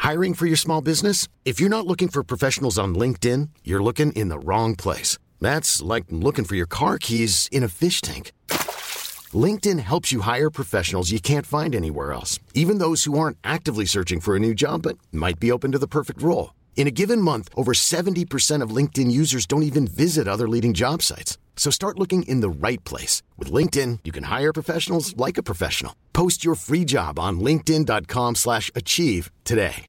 Hiring for your small business? If you're not looking for professionals on LinkedIn, you're looking in the wrong place. That's like looking for your car keys in a fish tank. LinkedIn helps you hire professionals you can't find anywhere else, even those who aren't actively searching for a new job but might be open to the perfect role. In a given month, over 70% of LinkedIn users don't even visit other leading job sites. So start looking in the right place. With LinkedIn, you can hire professionals like a professional. Post your free job on linkedin.com/achieve today.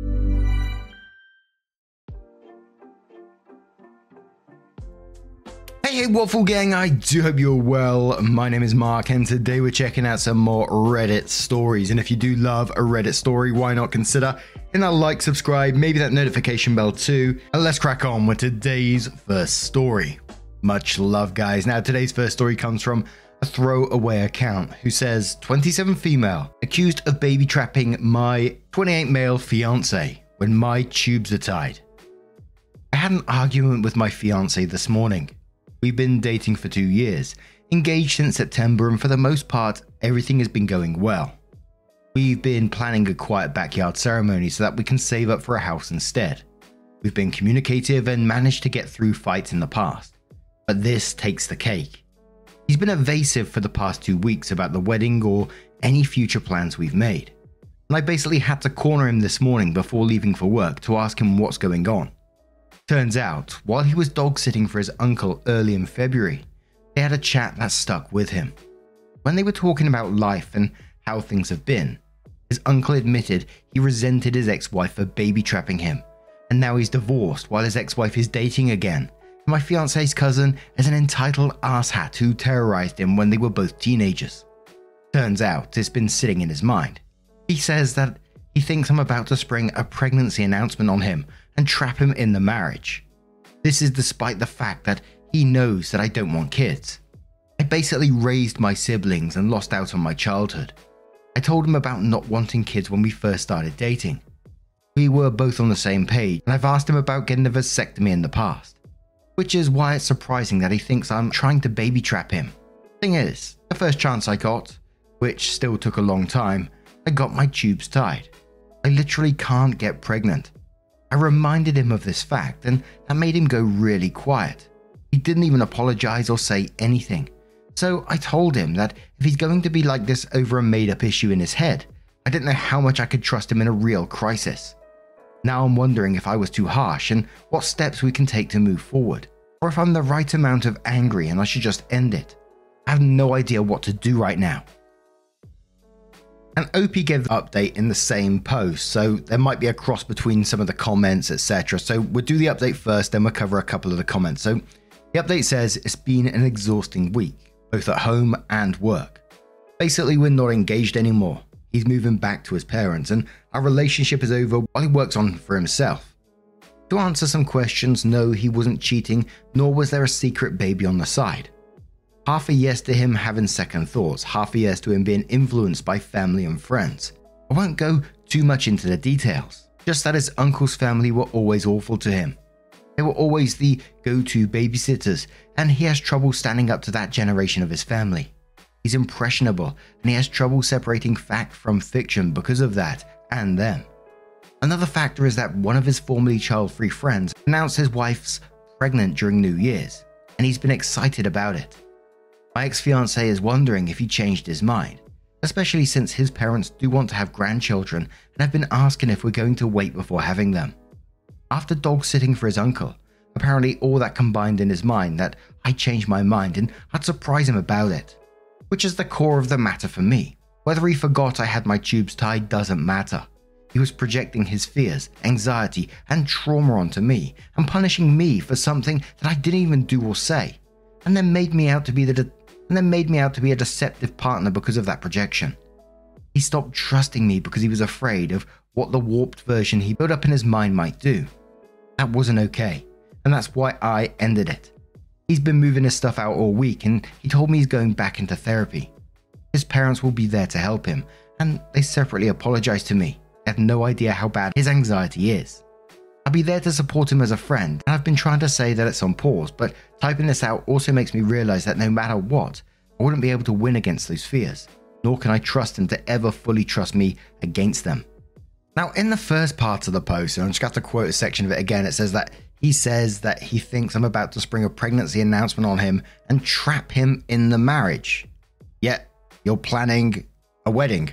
Hey, Waffle Gang, I do hope you're well. My name is Mark, and today we're checking out some more Reddit stories. And if you do love a Reddit story, why not consider hitting that like, subscribe, maybe that notification bell too. And let's crack on with today's first story. Much love, guys. Now, today's first story comes from a throwaway account who says, 27 female, accused of baby trapping my 28 male fiance when my tubes are tied. I had an argument with my fiance this morning. We've been dating for 2 years, engaged since September, and for the most part, everything has been going well. We've been planning a quiet backyard ceremony so that we can save up for a house instead. We've been communicative and managed to get through fights in the past. But this takes the cake. He's been evasive for the past 2 weeks about the wedding or any future plans we've made. And I basically had to corner him this morning before leaving for work to ask him what's going on. Turns out, while he was dog sitting for his uncle early in February, they had a chat that stuck with him. When they were talking about life and how things have been, his uncle admitted he resented his ex-wife for baby trapping him, and now he's divorced while his ex-wife is dating again. My fiance's cousin is an entitled asshat who terrorized him when they were both teenagers. Turns out, it's been sitting in his mind. He says that he thinks I'm about to spring a pregnancy announcement on him and trap him in the marriage. This is despite the fact that he knows that I don't want kids. I basically raised my siblings and lost out on my childhood. I told him about not wanting kids when we first started dating. We were both on the same page, and I've asked him about getting a vasectomy in the past, which is why it's surprising that he thinks I'm trying to baby trap him. Thing is, the first chance I got, which still took a long time, I got my tubes tied. I literally can't get pregnant. I reminded him of this fact, and that made him go really quiet. He didn't even apologize or say anything. So I told him that if he's going to be like this over a made-up issue in his head, I didn't know how much I could trust him in a real crisis. Now I'm wondering if I was too harsh and what steps we can take to move forward, or if I'm the right amount of angry and I should just end it. I have no idea what to do right now. And OP gave the update in the same post, so there might be a cross between some of the comments, etc. So we'll do the update first, then we'll cover a couple of the comments. So the update says it's been an exhausting week, both at home and work. Basically, we're not engaged anymore. He's moving back to his parents, and our relationship is over while he works on for himself. To answer some questions, no, he wasn't cheating, nor was there a secret baby on the side. Half a yes to him having second thoughts, half a yes to him being influenced by family and friends. I won't go too much into the details, just that his uncle's family were always awful to him. They were always the go-to babysitters, and he has trouble standing up to that generation of his family. He's impressionable, and he has trouble separating fact from fiction because of that, and them. Another factor is that one of his formerly child-free friends announced his wife's pregnant during New Year's, and he's been excited about it. My ex-fiancé is wondering if he changed his mind, especially since his parents do want to have grandchildren and have been asking if we're going to wait before having them. After dog sitting for his uncle, apparently all that combined in his mind that I changed my mind and I'd surprise him about it, which is the core of the matter for me. Whether he forgot I had my tubes tied doesn't matter. He was projecting his fears, anxiety, and trauma onto me and punishing me for something that I didn't even do or say, and then made me out to be a deceptive partner because of that projection. He stopped trusting me because he was afraid of what the warped version he built up in his mind might do. That wasn't okay, and that's why I ended it. He's been moving his stuff out all week, and he told me he's going back into therapy. His parents will be there to help him, and they separately apologized to me. They have no idea how bad his anxiety is. I'll be there to support him as a friend, and I've been trying to say that it's on pause, but typing this out also makes me realize that no matter what, I wouldn't be able to win against those fears, nor can I trust him to ever fully trust me against them. Now, in the first part of the post, and I'm just going to have to quote a section of it again, it says that he thinks I'm about to spring a pregnancy announcement on him and trap him in the marriage. Yet, you're planning a wedding.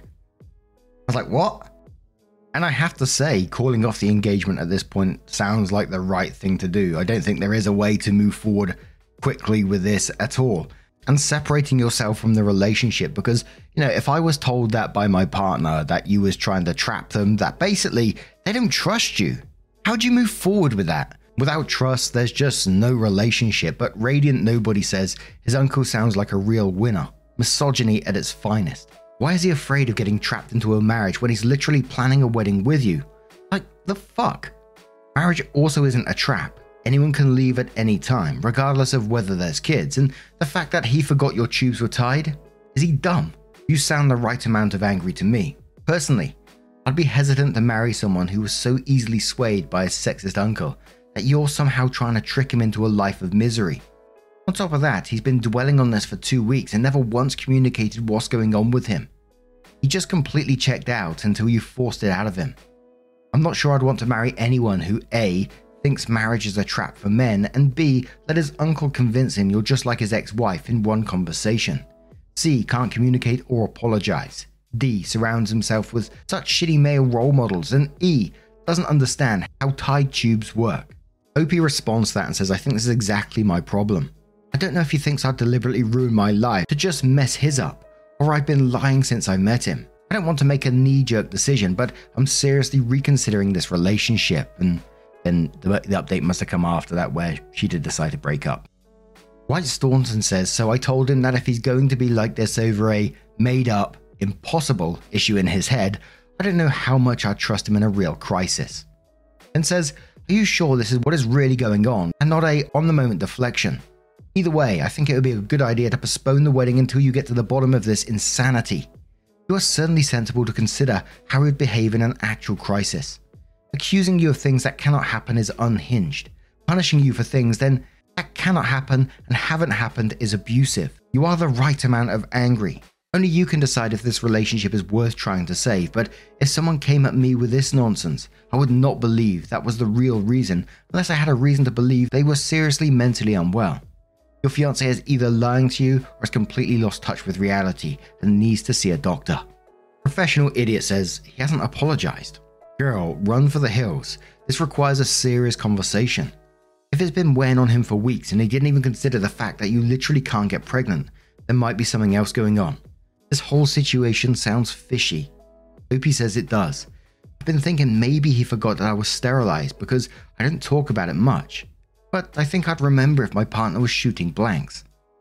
I was like, what? And I have to say, calling off the engagement at this point sounds like the right thing to do. I don't think there is a way to move forward quickly with this at all. And separating yourself from the relationship, because, if I was told that by my partner that you was trying to trap them, that basically they don't trust you, how do you move forward with that? Without trust, there's just no relationship. But Radiant Nobody says his uncle sounds like a real winner. Misogyny at its finest. Why is he afraid of getting trapped into a marriage when he's literally planning a wedding with you? Like, the fuck? Marriage also isn't a trap. Anyone can leave at any time, regardless of whether there's kids, and the fact that he forgot your tubes were tied? Is he dumb? You sound the right amount of angry to me. Personally, I'd be hesitant to marry someone who was so easily swayed by a sexist uncle that you're somehow trying to trick him into a life of misery. On top of that, he's been dwelling on this for 2 weeks and never once communicated what's going on with him. He just completely checked out until you forced it out of him. I'm not sure I'd want to marry anyone who A, thinks marriage is a trap for men, and B, let his uncle convince him you're just like his ex-wife in one conversation. C, can't communicate or apologize. D, surrounds himself with such shitty male role models. And E, doesn't understand how tied tubes work. OP responds to that and says, I think this is exactly my problem. I don't know if he thinks I'd deliberately ruin my life to just mess his up, or I've been lying since I met him. I don't want to make a knee-jerk decision, but I'm seriously reconsidering this relationship. And then the update must have come after that where she did decide to break up. White Staunton says, so I told him that if he's going to be like this over a made-up, impossible issue in his head, I don't know how much I'd trust him in a real crisis. And says, are you sure this is what is really going on and not a on-the-moment deflection? Either way, I think it would be a good idea to postpone the wedding until you get to the bottom of this insanity. You are certainly sensible to consider how he would behave in an actual crisis. Accusing you of things that cannot happen is unhinged. Punishing you for things then that cannot happen and haven't happened is abusive. You are the right amount of angry. Only you can decide if this relationship is worth trying to save, but if someone came at me with this nonsense, I would not believe that was the real reason unless I had a reason to believe they were seriously mentally unwell. Your fiancé is either lying to you or has completely lost touch with reality and needs to see a doctor. Professional Idiot says he hasn't apologized. Girl, run for the hills. This requires a serious conversation. If it's been weighing on him for weeks and he didn't even consider the fact that you literally can't get pregnant, there might be something else going on. This whole situation sounds fishy. Opie says it does. I've been thinking maybe he forgot that I was sterilized because I didn't talk about it much. But I think I'd remember if my partner was shooting blanks.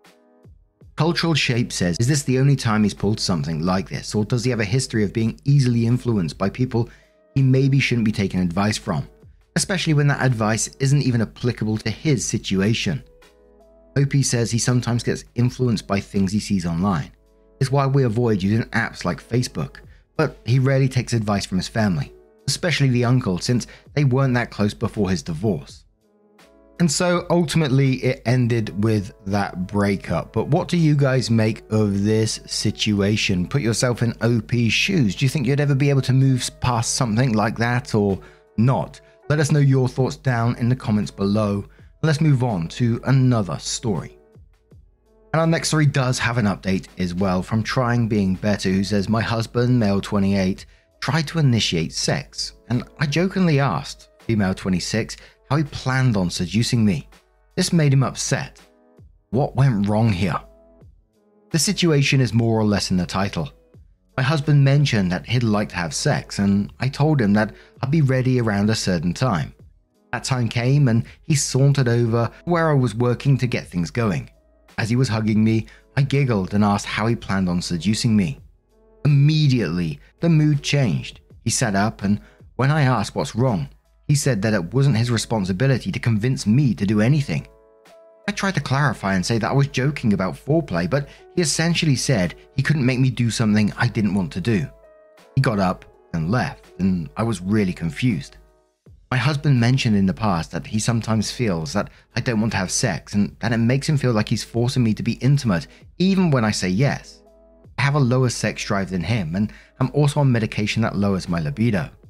Cultural Shape says, is this the only time he's pulled something like this, or does he have a history of being easily influenced by people he maybe shouldn't be taking advice from, especially when that advice isn't even applicable to his situation? OP says he sometimes gets influenced by things he sees online. It's why we avoid using apps like Facebook, but he rarely takes advice from his family, especially the uncle, since they weren't that close before his divorce. And so ultimately it ended with that breakup. But what do you guys make of this situation? Put yourself in OP's shoes. Do you think you'd ever be able to move past something like that or not? Let us know your thoughts down in the comments below. Let's move on to another story. And our next story does have an update as well from Trying Being Better, who says, my husband, male 28, tried to initiate sex. And I jokingly asked, female 26, how he planned on seducing me. This made him upset. What went wrong here? The situation is more or less in the title. My husband mentioned that he'd like to have sex, and I told him that I'd be ready around a certain time. That time came and he sauntered over where I was working to get things going. As he was hugging me, I giggled and asked how he planned on seducing me. Immediately, the mood changed. He sat up, and when I asked what's wrong, he said that it wasn't his responsibility to convince me to do anything. I tried to clarify and say that I was joking about foreplay, but he essentially said he couldn't make me do something I didn't want to do. He got up and left, and I was really confused. My husband mentioned in the past that he sometimes feels that I don't want to have sex and that it makes him feel like he's forcing me to be intimate even when I say yes. I have a lower sex drive than him, and I'm also on medication that lowers my libido.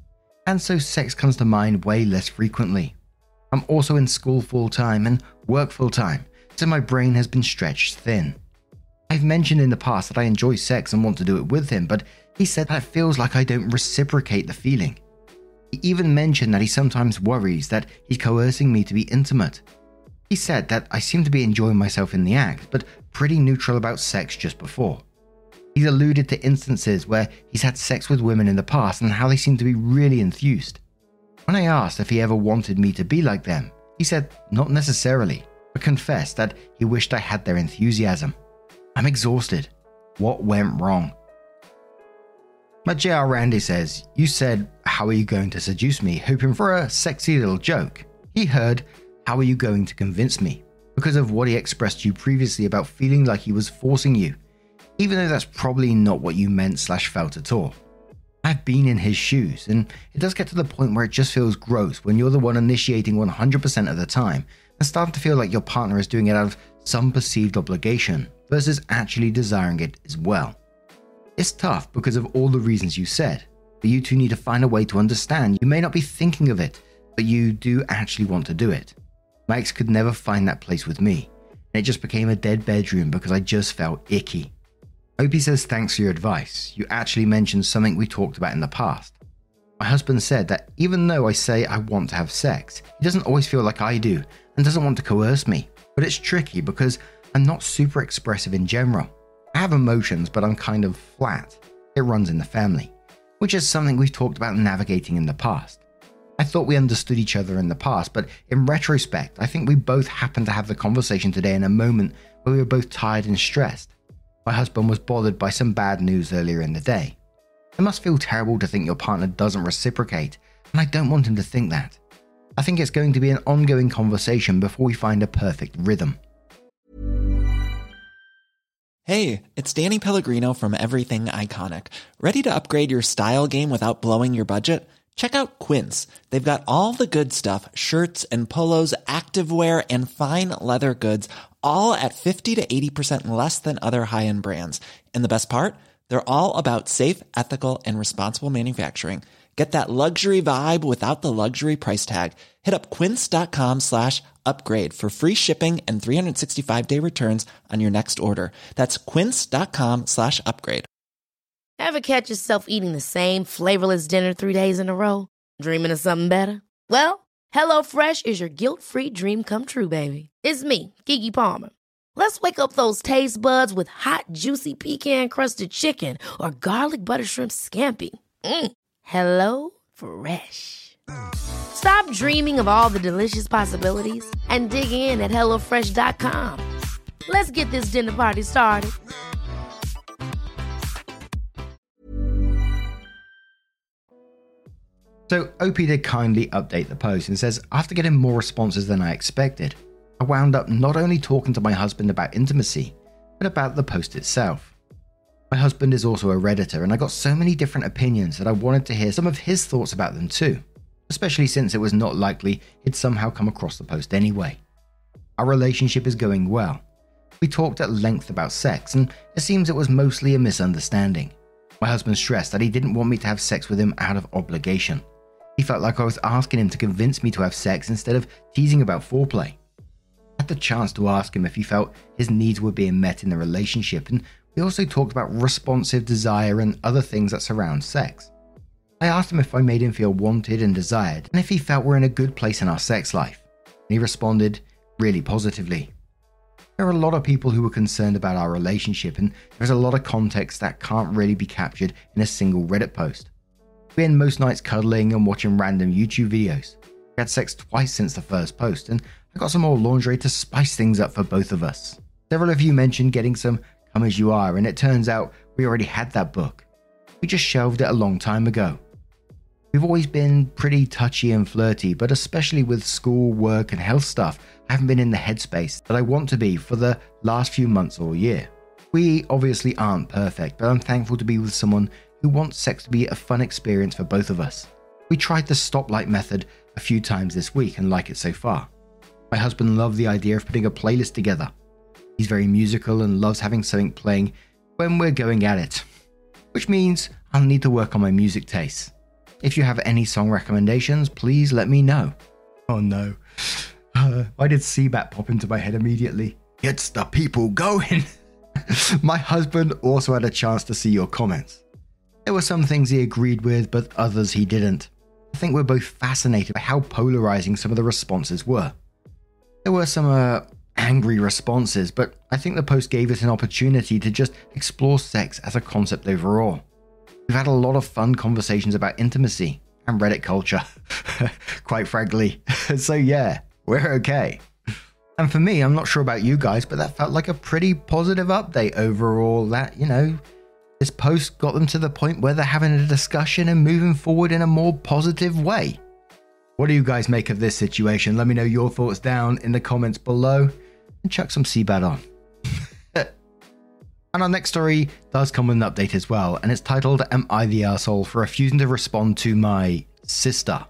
and so sex comes to mind way less frequently. I'm also in school full-time and work full-time, so my brain has been stretched thin. I've mentioned in the past that I enjoy sex and want to do it with him, but he said that it feels like I don't reciprocate the feeling. He even mentioned that he sometimes worries that he's coercing me to be intimate. He said that I seem to be enjoying myself in the act, but pretty neutral about sex just before. He's alluded to instances where he's had sex with women in the past and how they seem to be really enthused. When I asked if he ever wanted me to be like them, he said not necessarily, but confessed that he wished I had their enthusiasm. I'm exhausted. What went wrong? But JR Randy says, you said, how are you going to seduce me, hoping for a sexy little joke. He heard, how are you going to convince me? Because of what he expressed to you previously about feeling like he was forcing you, even though that's probably not what you meant/felt at all. I've been in his shoes, and it does get to the point where it just feels gross when you're the one initiating 100% of the time and starting to feel like your partner is doing it out of some perceived obligation versus actually desiring it as well. It's tough because of all the reasons you said, but you two need to find a way to understand you may not be thinking of it, but you do actually want to do it. My ex could never find that place with me, and it just became a dead bedroom because I just felt icky. Opie says thanks for your advice. You actually mentioned something we talked about in the past. My husband said that even though I say I want to have sex, he doesn't always feel like I do and doesn't want to coerce me. But it's tricky because I'm not super expressive in general. I have emotions, but I'm kind of flat. It runs in the family, which is something we've talked about navigating in the past. I thought we understood each other in the past, but in retrospect, I think we both happened to have the conversation today in a moment where we were both tired and stressed. My husband was bothered by some bad news earlier in the day. It must feel terrible to think your partner doesn't reciprocate, and I don't want him to think that. I think it's going to be an ongoing conversation before we find a perfect rhythm. Hey, it's Danny Pellegrino from Everything Iconic. Ready to upgrade your style game without blowing your budget? Check out Quince. They've got all the good stuff, shirts and polos, activewear, and fine leather goods, all at 50 to 80% less than other high-end brands. And the best part? They're all about safe, ethical, and responsible manufacturing. Get that luxury vibe without the luxury price tag. Hit up quince.com/upgrade for free shipping and 365-day returns on your next order. That's quince.com/upgrade. Ever catch yourself eating the same flavorless dinner 3 days in a row? Dreaming of something better? Well, HelloFresh is your guilt-free dream come true, baby. It's me, Keke Palmer. Let's wake up those taste buds with hot, juicy pecan-crusted chicken or garlic butter shrimp scampi. Hello Fresh. Stop dreaming of all the delicious possibilities and dig in at HelloFresh.com. Let's get this dinner party started. So Opie did kindly update the post and says, after getting more responses than I expected, I wound up not only talking to my husband about intimacy, but about the post itself. My husband is also a Redditor, and I got so many different opinions that I wanted to hear some of his thoughts about them too, especially since it was not likely he'd somehow come across the post anyway. Our relationship is going well. We talked at length about sex, and it seems it was mostly a misunderstanding. My husband stressed that he didn't want me to have sex with him out of obligation. He felt like I was asking him to convince me to have sex instead of teasing about foreplay. I had the chance to ask him if he felt his needs were being met in the relationship, and we also talked about responsive desire and other things that surround sex. I asked him if I made him feel wanted and desired, and if he felt we're in a good place in our sex life. And he responded really positively. There are a lot of people who were concerned about our relationship, and there's a lot of context that can't really be captured in a single Reddit post. We end most nights cuddling and watching random YouTube videos. We had sex twice since the first post, and I got some more lingerie to spice things up for both of us. Several of you mentioned getting some Come As You Are, and it turns out we already had that book. We just shelved it a long time ago. We've always been pretty touchy and flirty, but especially with school, work, and health stuff, I haven't been in the headspace that I want to be for the last few months or year. We obviously aren't perfect, but I'm thankful to be with someone who wants sex to be a fun experience for both of us. We tried the stoplight method a few times this week and like it so far. My husband loved the idea of putting a playlist together. He's very musical and loves having something playing when we're going at it, which means I'll need to work on my music tastes. If you have any song recommendations, please let me know. Oh no. Why did Seabat pop into my head immediately? It's the people going. My husband also had a chance to see your comments. There were some things he agreed with, but others he didn't. I think we're both fascinated by how polarizing some of the responses were. There were some angry responses, but I think the post gave us an opportunity to just explore sex as a concept overall. We've had a lot of fun conversations about intimacy and Reddit culture, quite frankly. So yeah, we're okay. And for me, I'm not sure about you guys, but that felt like a pretty positive update overall. That, this post got them to the point where they're having a discussion and moving forward in a more positive way. What do you guys make of this situation? Let me know your thoughts down in the comments below and chuck some Seabat on. And our next story does come with an update as well, and it's titled, Am I the Arsehole for refusing to respond to my sister?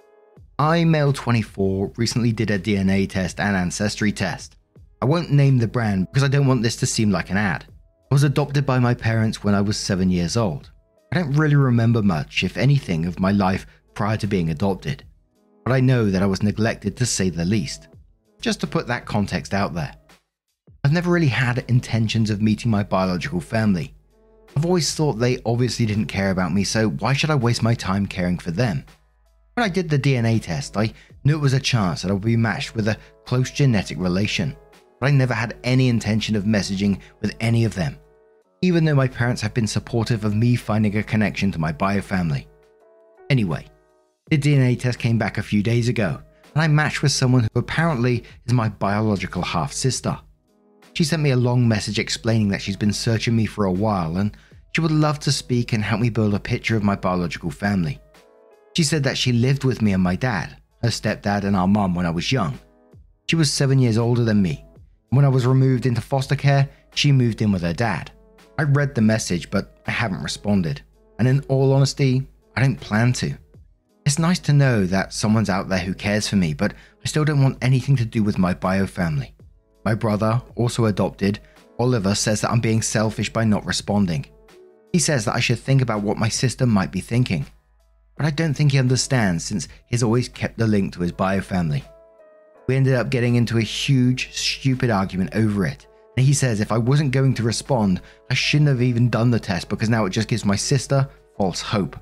I, male 24, recently did a DNA test and ancestry test. I won't name the brand because I don't want this to seem like an ad. I was adopted by my parents when I was 7 years old. I don't really remember much, if anything, of my life prior to being adopted. But I know that I was neglected to say the least. Just to put that context out there. I've never really had intentions of meeting my biological family. I've always thought they obviously didn't care about me, so why should I waste my time caring for them? When I did the DNA test, I knew it was a chance that I would be matched with a close genetic relation, but I never had any intention of messaging with any of them, even though my parents have been supportive of me finding a connection to my bio family. Anyway, the DNA test came back a few days ago, and I matched with someone who apparently is my biological half-sister. She sent me a long message explaining that she's been searching me for a while and she would love to speak and help me build a picture of my biological family. She said that she lived with me and my dad, her stepdad and our mum when I was young. She was 7 years older than me. When I was removed into foster care, she moved in with her dad. I read the message, but I haven't responded. And in all honesty, I don't plan to. It's nice to know that someone's out there who cares for me, but I still don't want anything to do with my bio family. My brother, also adopted, Oliver, says that I'm being selfish by not responding. He says that I should think about what my sister might be thinking. But I don't think he understands since he's always kept the link to his bio family. We ended up getting into a huge, stupid argument over it. And he says if I wasn't going to respond, I shouldn't have even done the test because now it just gives my sister false hope.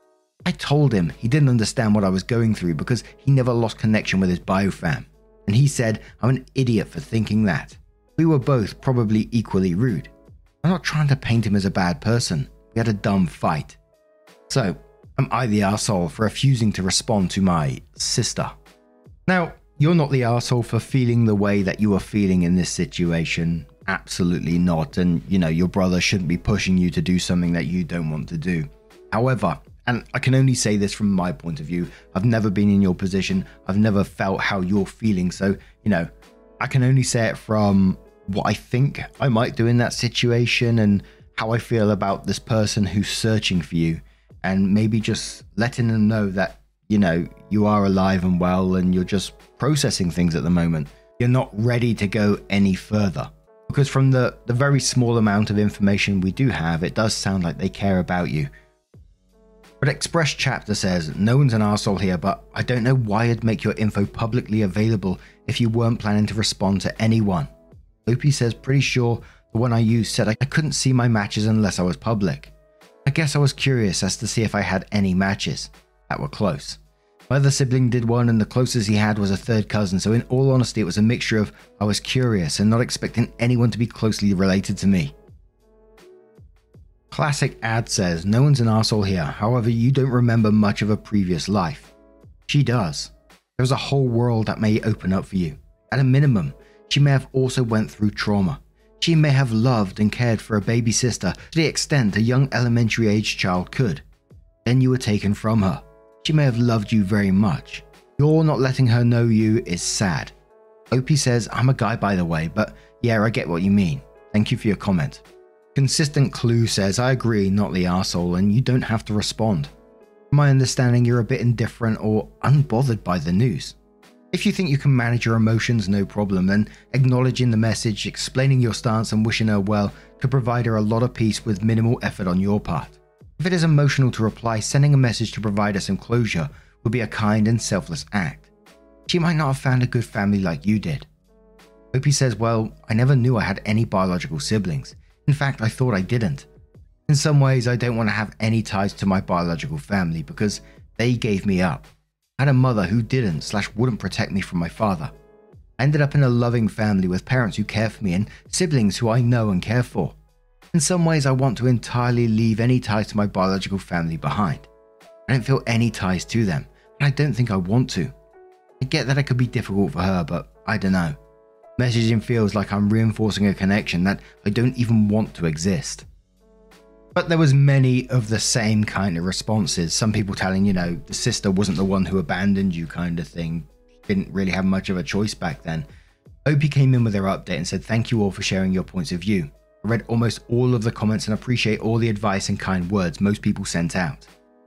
I told him he didn't understand what I was going through because he never lost connection with his bio fam. And he said I'm an idiot for thinking that. We were both probably equally rude. I'm not trying to paint him as a bad person. We had a dumb fight. So, am I the arsehole for refusing to respond to my sister? Now, you're not the arsehole for feeling the way that you are feeling in this situation. Absolutely not. And, your brother shouldn't be pushing you to do something that you don't want to do. However, and I can only say this from my point of view, I've never been in your position. I've never felt how you're feeling. So, I can only say it from what I think I might do in that situation and how I feel about this person who's searching for you. And maybe just letting them know that, you are alive and well and you're just processing things at the moment. You're not ready to go any further. Because from the very small amount of information we do have, it does sound like they care about you. But Express Chapter says, no one's an arsehole here, but I don't know why I'd make your info publicly available if you weren't planning to respond to anyone. Opie says, pretty sure the one I used said I couldn't see my matches unless I was public. I guess I was curious as to see if I had any matches that were close. My other sibling did one and the closest he had was a third cousin, so in all honesty it was a mixture of I was curious and not expecting anyone to be closely related to me. Classic Ad says, no one's an arsehole here, however you don't remember much of a previous life. She does. There's a whole world that may open up for you. At a minimum, she may have also went through trauma. She may have loved and cared for a baby sister to the extent a young elementary age child could. Then you were taken from her. She may have loved you very much. You're not letting her know you is sad. Opie says, I'm a guy by the way, but yeah, I get what you mean. Thank you for your comment. Consistent Clue says, I agree, not the arsehole, and you don't have to respond. From my understanding, you're a bit indifferent or unbothered by the news. If you think you can manage your emotions, no problem, then acknowledging the message, explaining your stance and wishing her well could provide her a lot of peace with minimal effort on your part. If it is emotional to reply, sending a message to provide her some closure would be a kind and selfless act. She might not have found a good family like you did. Opie says, well, I never knew I had any biological siblings. In fact, I thought I didn't. In some ways, I don't want to have any ties to my biological family because they gave me up. I had a mother who didn't/wouldn't protect me from my father. I ended up in a loving family with parents who care for me and siblings who I know and care for. In some ways, I want to entirely leave any ties to my biological family behind. I don't feel any ties to them, and I don't think I want to. I get that it could be difficult for her, but I don't know. Messaging feels like I'm reinforcing a connection that I don't even want to exist. But there was many of the same kind of responses. Some people telling, the sister wasn't the one who abandoned you kind of thing. Didn't really have much of a choice back then. Opie came in with her update and said, thank you all for sharing your points of view. I read almost all of the comments and appreciate all the advice and kind words most people sent out.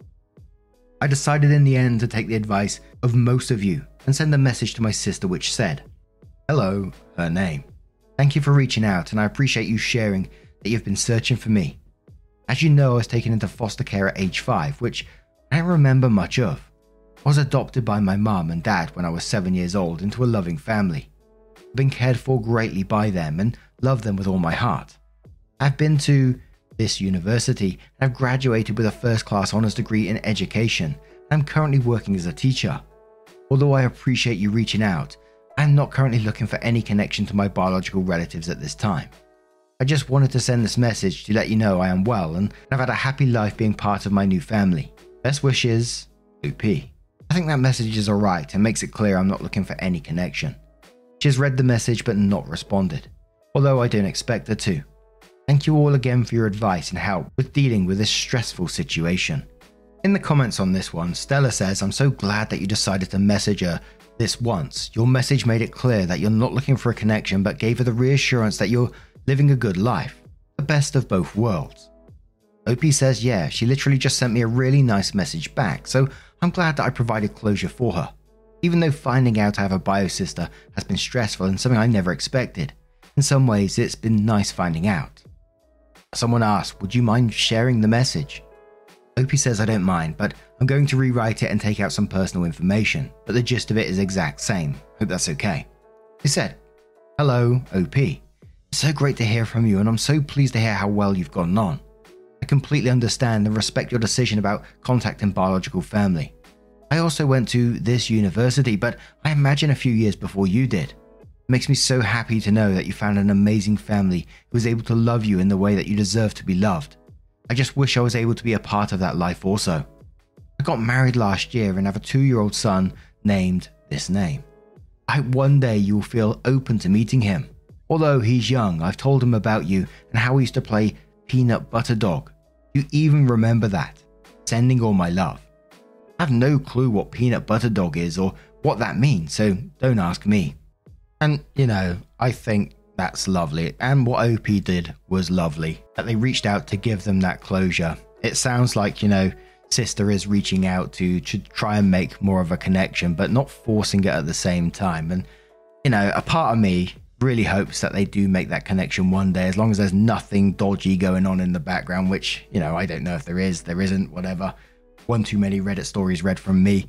I decided in the end to take the advice of most of you and send a message to my sister which said, hello, her name. Thank you for reaching out and I appreciate you sharing that you've been searching for me. As you know, I was taken into foster care at age 5, which I don't remember much of. I was adopted by my mum and dad when I was 7 years old into a loving family. I've been cared for greatly by them and love them with all my heart. I've been to this university and I've graduated with a first-class honours degree in education. I'm currently working as a teacher. Although I appreciate you reaching out, I'm not currently looking for any connection to my biological relatives at this time. I just wanted to send this message to let you know I am well and I've had a happy life being part of my new family. Best wishes, OP. I think that message is alright and makes it clear I'm not looking for any connection. She has read the message but not responded, although I don't expect her to. Thank you all again for your advice and help with dealing with this stressful situation. In the comments on this one, Stella says, I'm so glad that you decided to message her this once. Your message made it clear that you're not looking for a connection but gave her the reassurance that you're living a good life. The best of both worlds. Opie says, yeah, she literally just sent me a really nice message back, so I'm glad that I provided closure for her. Even though finding out I have a bio sister has been stressful and something I never expected, in some ways it's been nice finding out. Someone asked, would you mind sharing the message? Opie says I don't mind, but I'm going to rewrite it and take out some personal information, but the gist of it is exact same. Hope that's okay. He said, hello, OP. It's so great to hear from you and I'm so pleased to hear how well you've gotten on. I completely understand and respect your decision about contacting biological family. I also went to this university, but I imagine a few years before you did. It makes me so happy to know that you found an amazing family who was able to love you in the way that you deserve to be loved. I just wish I was able to be a part of that life also. I got married last year and have a 2-year-old son named this name. I hope one day you will feel open to meeting him. Although he's young, I've told him about you and how we used to play Peanut Butter Dog. You even remember that. Sending all my love. I have no clue what Peanut Butter Dog is or what that means, so don't ask me. And, I think that's lovely. And what OP did was lovely. That they reached out to give them that closure. It sounds like, sister is reaching out to try and make more of a connection, but not forcing it at the same time. And, a part of me really hopes that they do make that connection one day, as long as there's nothing dodgy going on in the background, which, I don't know if there isn't, whatever. One too many Reddit stories read from me.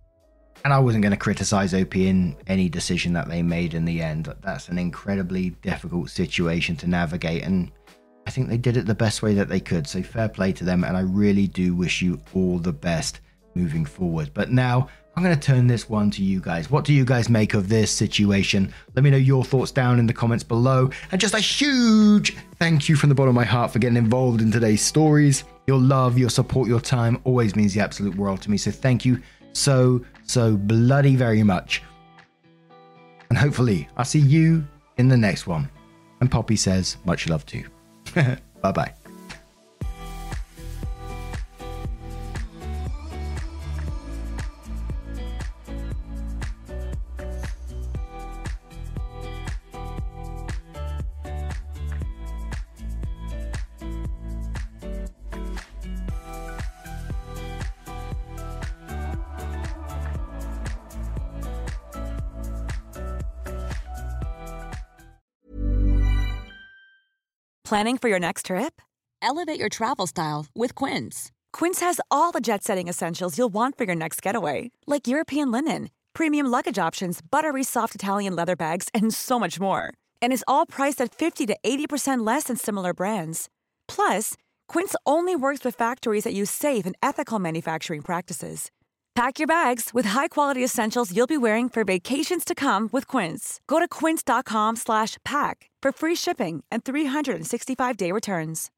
And I wasn't going to criticize OP in any decision that they made in the end. That's an incredibly difficult situation to navigate, and I think they did it the best way that they could. So fair play to them, and I really do wish you all the best moving forward. But now I'm going to turn this one to you guys. What do you guys make of this situation? Let me know your thoughts down in the comments below. And just a huge thank you from the bottom of my heart for getting involved in today's stories. Your love, your support, your time always means the absolute world to me. So thank you so bloody very much. And hopefully I'll see you in the next one. And Poppy says much love too. Bye-bye. Planning for your next trip? Elevate your travel style with Quince. Quince has all the jet-setting essentials you'll want for your next getaway, like European linen, premium luggage options, buttery soft Italian leather bags, and so much more. And is all priced at 50 to 80% less than similar brands. Plus, Quince only works with factories that use safe and ethical manufacturing practices. Pack your bags with high-quality essentials you'll be wearing for vacations to come with Quince. Go to quince.com/pack for free shipping and 365-day returns.